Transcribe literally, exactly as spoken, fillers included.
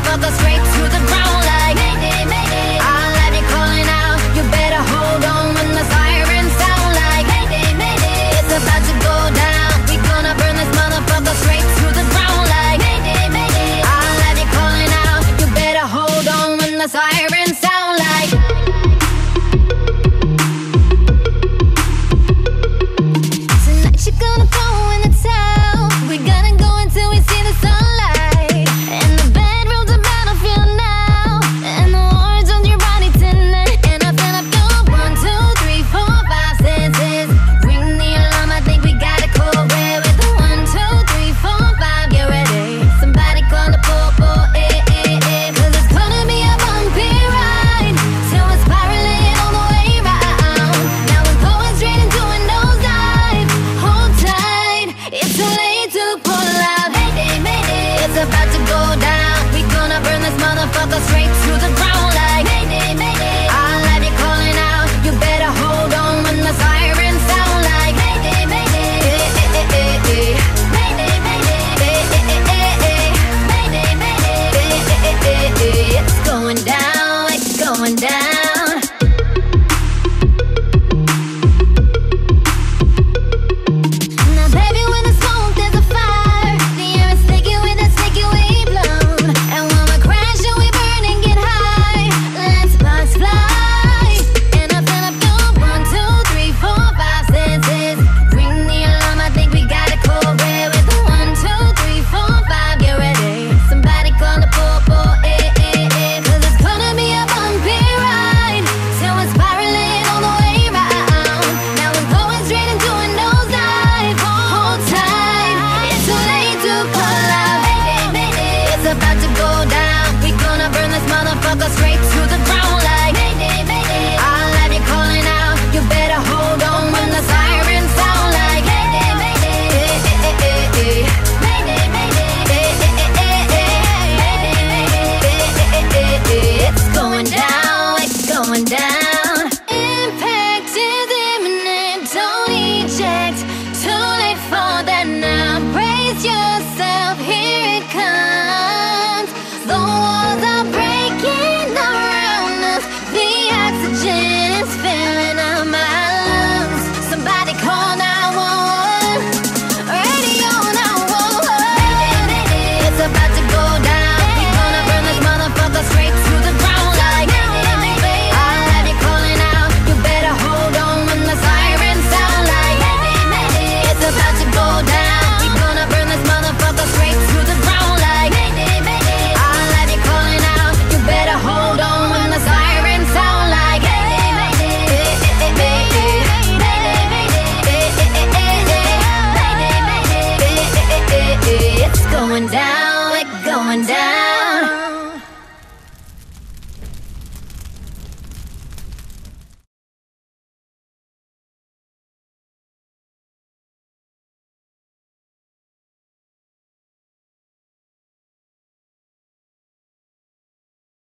motherfucker straight to the ground like mayday, mayday. I'll have you calling out. You better hold on when the sirens sound like mayday, mayday. It's about to go down. We gonna burn this motherfucker straight to the ground like mayday, mayday. I'll have you calling out. You better hold on when the sirens sound like. Tonight you're gonna go in the town. We gonna go until we see the sunlight. And the bedroom's a battlefield now. And the war's on your body tonight. And I feel up go one, two, three, four, five, six, six. Ring the alarm, I think we got it cold red with the one, two, three, four, five, get ready. Somebody call the po-po, eh, eh, eh. Cause it's gonna be a bumpy ride. Till we're spiraling all the way round. Now we're going straight into a nosedive. Hold tight, it's too late to pull out. Mayday, mayday, it's about to go down. We gonna burn this motherfucker straight